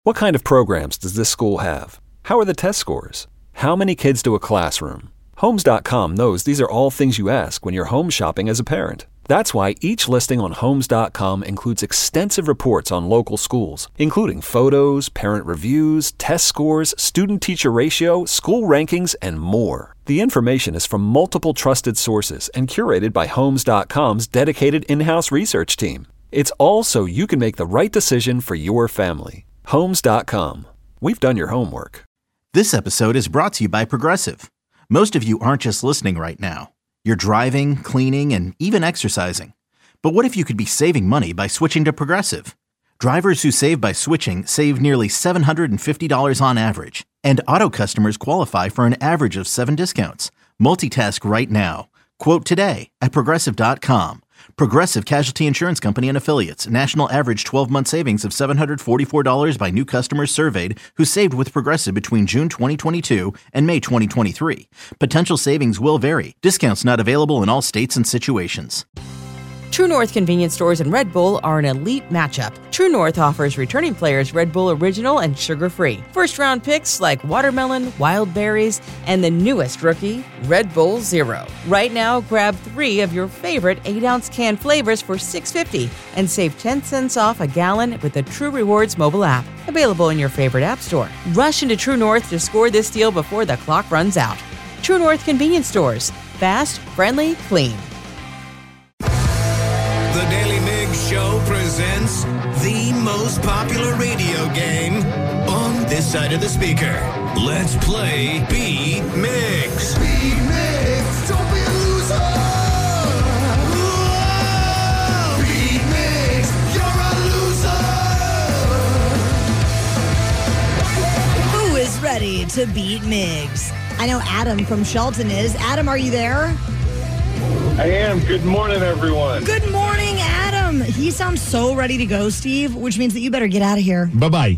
What kind of programs does this school have? How are the test scores? How many kids do a classroom? Homes.com knows these are all things you ask when you're home shopping as a parent. That's why each listing on Homes.com includes extensive reports on local schools, including photos, parent reviews, test scores, student-teacher ratio, school rankings, and more. The information is from multiple trusted sources and curated by Homes.com's dedicated in-house research team. It's all so you can make the right decision for your family. Homes.com. We've done your homework. This episode is brought to you by Progressive. Most of you aren't just listening right now. You're driving, cleaning, and even exercising. But what if you could be saving money by switching to Progressive? Drivers who save by switching save nearly $750 on average. And auto customers qualify for an average of 7 discounts. Multitask right now. Quote today at Progressive.com. Progressive Casualty Insurance Company and Affiliates. National average 12-month savings of $744 by new customers surveyed who saved with Progressive between June 2022 and May 2023. Potential savings will vary. Discounts not available in all states and situations. True North convenience stores and Red Bull are an elite matchup. True North offers returning players Red Bull Original and sugar-free. First-round picks like watermelon, wild berries, and the newest rookie, Red Bull Zero. Right now, grab 3 of your favorite 8-ounce can flavors for $6.50 and save 10 cents off a gallon with the True Rewards mobile app. Available in your favorite app store. Rush into True North to score this deal before the clock runs out. True North convenience stores. Fast, friendly, clean. The Daily Migs Show presents the most popular radio game on this side of the speaker. Let's play Beat Migs. Beat Migs, don't be a loser. Whoa. Beat Migs, you're a loser. Who is ready to beat Migs? I know Adam from Shelton is. Adam, are you there? I am. Good morning, everyone. Good morning, Adam. He sounds so ready to go, Steve, which means that you better get out of here. Bye-bye.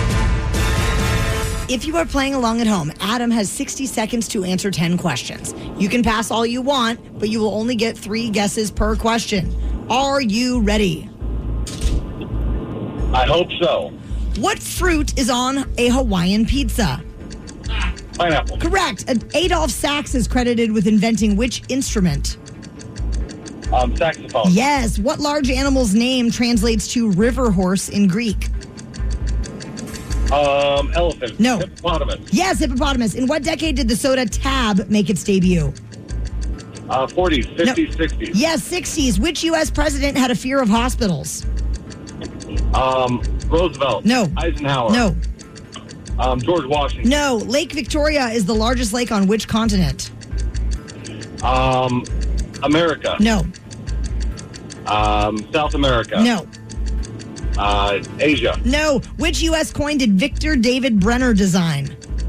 If you are playing along at home, Adam has 60 seconds to answer 10 questions. You can pass all you want, but you will only get 3 guesses per question. Are you ready? I hope so. What fruit is on a Hawaiian pizza? Pineapple. Correct. Adolf Sax is credited with inventing which instrument? Saxophone. Yes. What large animal's name translates to river horse in Greek? Elephant. No. Hippopotamus. Yes, hippopotamus. In what decade did the soda Tab make its debut? 40s, 50s, No. 60s. Yes, 60s. Which U.S. president had a fear of hospitals? Roosevelt. No. Eisenhower. No. George Washington. No. Lake Victoria is the largest lake on which continent? America. No. South America. No. Asia. No. Which U.S. coin did Victor David Brenner design?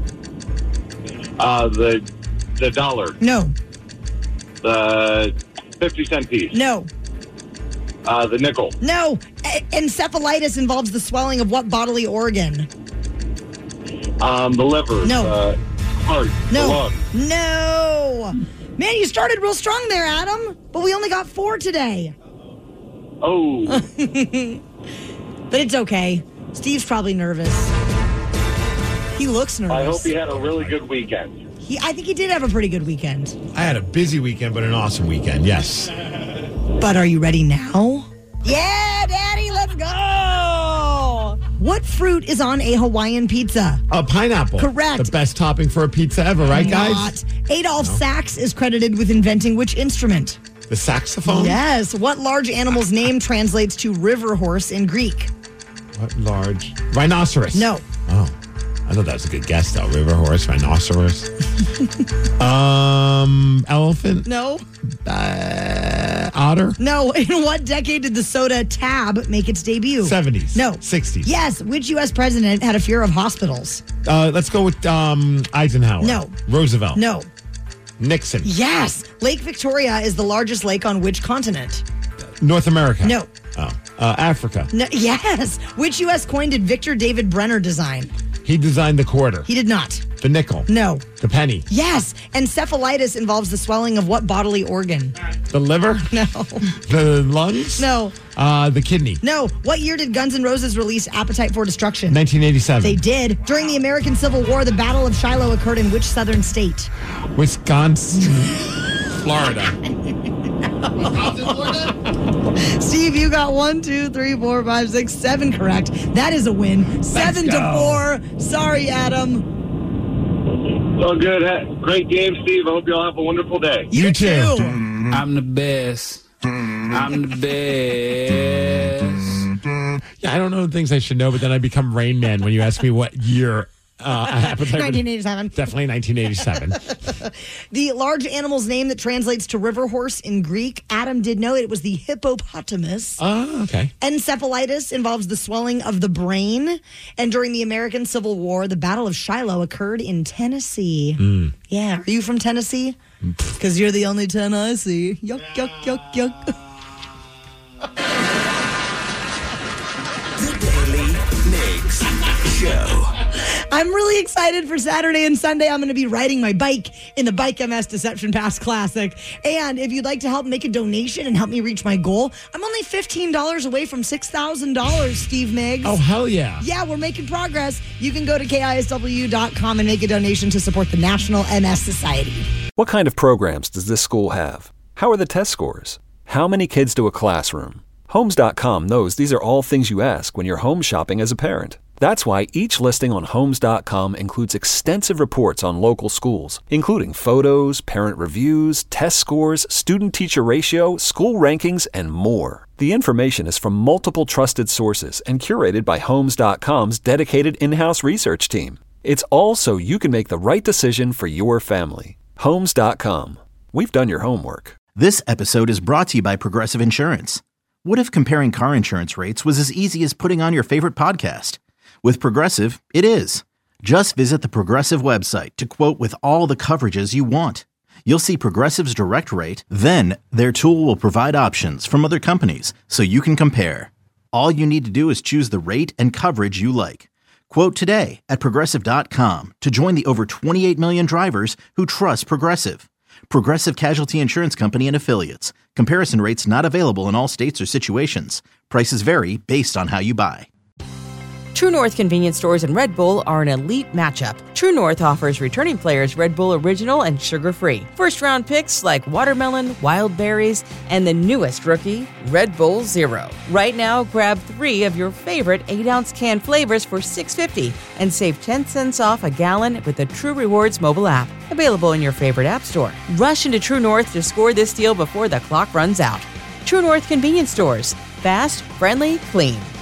The dollar. No. The 50-cent piece. No. The nickel. No. Encephalitis involves the swelling of what bodily organ? The liver. No. The heart. No. The lung. No. Man, you started real strong there, Adam, but we only got 4 today. Oh. But it's okay. Steve's probably nervous. He looks nervous. I hope he had a really good weekend. I think he did have a pretty good weekend. I had a busy weekend, but an awesome weekend, yes. But are you ready now? Yeah, Daddy, let's go! What fruit is on a Hawaiian pizza? A pineapple. Correct. The best topping for a pizza ever, right, guys? Not. Adolf Sax is credited with inventing which instrument? The saxophone? Yes. What large animal's name translates to river horse in Greek? What large? Rhinoceros. No. Oh. I thought that was a good guess, though. River horse, rhinoceros. Elephant? No. Otter? No. In what decade did the soda Tab make its debut? 70s. No. 60s. Yes. Which U.S. president had a fear of hospitals? Let's go with Eisenhower. No. Roosevelt. No. Nixon. Yes. Lake Victoria is the largest lake on which continent? North America. No. Oh. Africa. No. Yes. Which U.S. coin did Victor David Brenner design? He designed the quarter, He did not. the nickel, No. the penny, Yes. Encephalitis involves the swelling of what bodily organ? the liver, No. the lungs, No. the kidney. No. What year did Guns N' Roses release Appetite for Destruction? 1987. They did. During the American Civil War, the Battle of Shiloh occurred in which southern state? Wisconsin, Florida. Steve, you got 1, 2, 3, 4, 5, 6, 7 correct. That is a win. 7-4. Sorry, Adam. So good. Great game, Steve. I hope you all have a wonderful day. You too. I'm the best. I'm the best. Yeah, I don't know the things I should know, but then I become Rain Man when you ask me what year. 1987. Definitely 1987. The large animal's name that translates to river horse in Greek, Adam did know it was the hippopotamus. Oh, okay. Encephalitis involves the swelling of the brain. And during the American Civil War, the Battle of Shiloh occurred in Tennessee. Yeah. Are you from Tennessee? Because you're the only 10 I see. Yuck, yuck, yuck, yuck. The Daily Migs Show. I'm really excited for Saturday and Sunday. I'm going to be riding my bike in the Bike MS Deception Pass Classic. And if you'd like to help make a donation and help me reach my goal, I'm only $15 away from $6,000, Steve Miggs. Oh, hell yeah. Yeah, we're making progress. You can go to KISW.com and make a donation to support the National MS Society. What kind of programs does this school have? How are the test scores? How many kids do a classroom? Homes.com knows these are all things you ask when you're home shopping as a parent. That's why each listing on Homes.com includes extensive reports on local schools, including photos, parent reviews, test scores, student-teacher ratio, school rankings, and more. The information is from multiple trusted sources and curated by Homes.com's dedicated in-house research team. It's all so you can make the right decision for your family. Homes.com. We've done your homework. This episode is brought to you by Progressive Insurance. What if comparing car insurance rates was as easy as putting on your favorite podcast? With Progressive, it is. Just visit the Progressive website to quote with all the coverages you want. You'll see Progressive's direct rate, then their tool will provide options from other companies so you can compare. All you need to do is choose the rate and coverage you like. Quote today at Progressive.com to join the over 28 million drivers who trust Progressive. Progressive Casualty Insurance Company and Affiliates. Comparison rates not available in all states or situations. Prices vary based on how you buy. True North convenience stores and Red Bull are an elite matchup. True North offers returning players Red Bull Original and sugar-free. First-round picks like watermelon, wild berries, and the newest rookie, Red Bull Zero. Right now, grab 3 of your favorite 8-ounce can flavors for $6.50 and save 10 cents off a gallon with the True Rewards mobile app. Available in your favorite app store. Rush into True North to score this deal before the clock runs out. True North convenience stores. Fast, friendly, clean.